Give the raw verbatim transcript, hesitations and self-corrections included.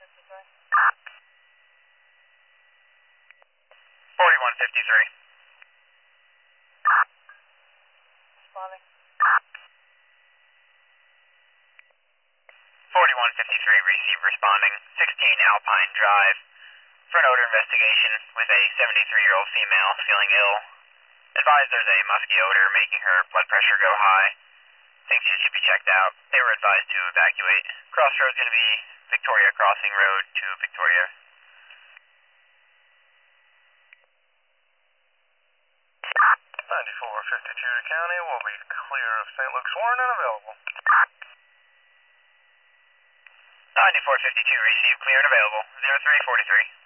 forty-one fifty-three. Responding. forty-one fifty-three, receive responding. sixteen Alpine Drive. For an odor investigation with a seventy-three-year-old female feeling ill. Advised there's a musky odor making her blood pressure go high. Thinks she should be checked out. They were advised to evacuate. Crossroads going to be Victoria Crossing Road to Victoria. ninety-four fifty-two to County will be clear of Saint Luke's Warren and available. ninety-four fifty-two, receive, clear and available. zero three forty-three.